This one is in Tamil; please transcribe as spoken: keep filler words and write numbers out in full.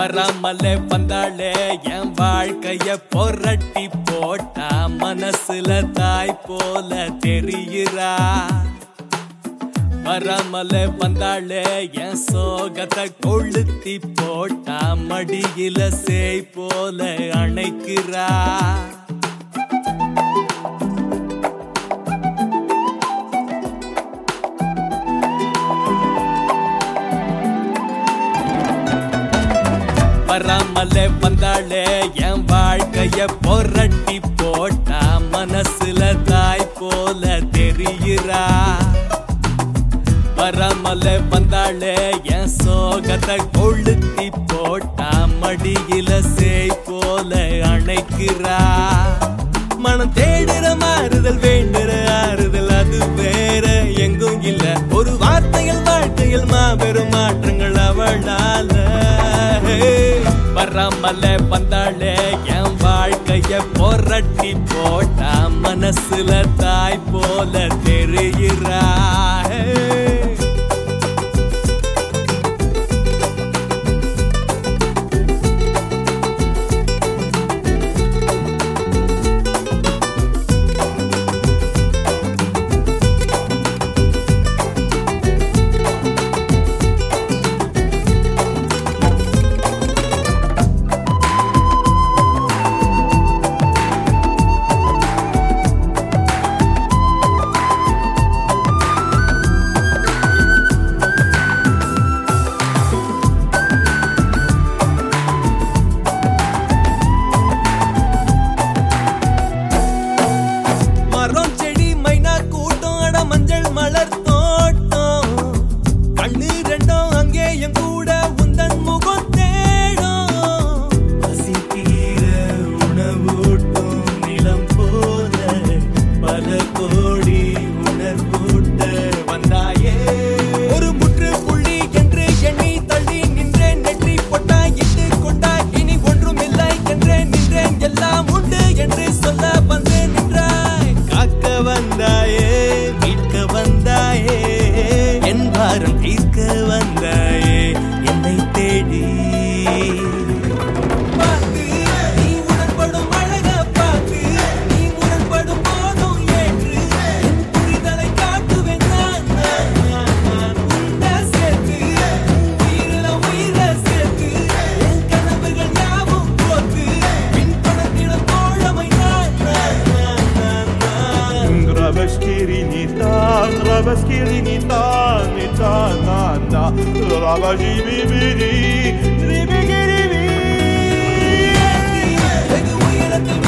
வராமலே வந்தாளே என் வாழ்க்கைய பொரட்டி போட்டா மனசுல தாய் போல தெரியுறா. வராமலே வந்தாளே என் சோகத்தை கொளுத்தி போட்டா மடியில சேய் போல அணைக்கிறா. வராமலே வந்தாளே என் வாழ்க்கைய பொரட்டி போட்டா மனசுல தாய் போல தெரியுறா. வராமலே வந்தாளே என் சோகத்தை கொளுத்தி போட்டா மடியில சேய் போல அணைக்கிறா. மனம் தேடுற மாறுதல் வேண்டுற ஆறுதல் அது வேற எங்கும் இல்ல. ஒரு வார்த்தையில் வாழ்க்கையில் மாபெரும் மாற்றங்கள் அவளால. வராமலே வந்தாளே என் வாழ்க்கைய பொரட்டி போட்டா மனசுல தாய் போல தெரியுறா. மஞ்சள் மலர் தோட்டம் கண்ணு ரெண்டும் அங்கே என் கூட உந்தன் முகம் தேடும். பசி தீர உணவூட்டும் நிலம் போல பல கோடி உணர்வூட்ட வந்தாயே. ஒரு முற்று புள்ளி என்று எண்ணி தள்ளி நின்றேன். நெற்றி பொட்டாய் இட்டு கொண்டாய் இனி ஒன்றும் இல்லை என்றேன். நின்றேன் எல்லாம் உண்டு என்று சொல்ல வந்து நின்றாய். காக்க வந்தாயே வந்தாயே என் வாரம் தீர்க்க வந்தாயே என்னை தேடி. பார்த்து நீ உடன்படும் அழக பார்த்து நீ முரண்படும் போதும் ஏற்று என் புரிதலை காட்டுவேன். நான் உன்னை சேர்த்து உயிரில உயிர சேர்த்து என் கனவுகள் யாவும் போத்து பின் பணத்திடம் தோழமை நான். Rabashkirini tan, rabashkirini tan, tan, tan, tan, rabashibibiri, ribigiribi. வெகு உயரத்தில்